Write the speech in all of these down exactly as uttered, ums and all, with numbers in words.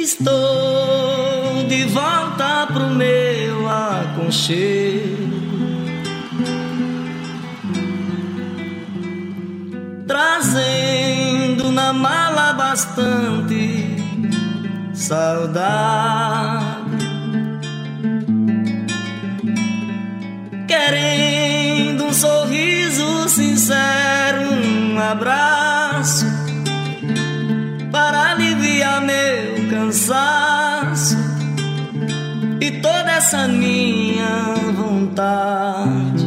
Estou de volta pro meu aconchego, trazendo na mala bastante saudade, querendo um sorriso sincero, um abraço para aliviar meu cansaço e toda essa minha vontade.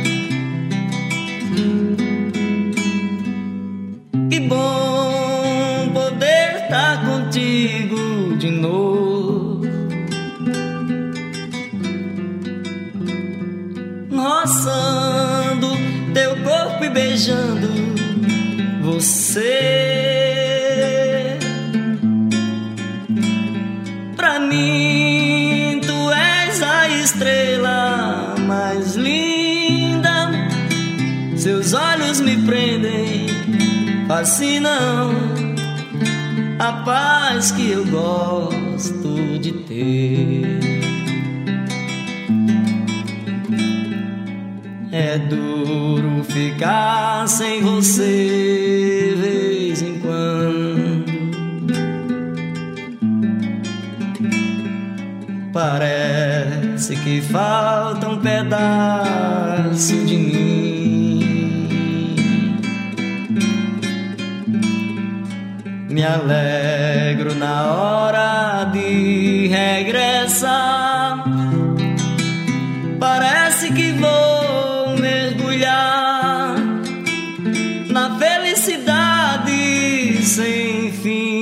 Que bom poder estar contigo de novo, roçando teu corpo e beijando você. Pra mim tu és a estrela mais linda, seus olhos me prendem, fascinam, a paz que eu gosto de ter. É duro ficar sem você vez em quando, parece que falta um pedaço de mim. Me alegro na hora de regressar, parece que vou mergulhar na felicidade sem fim.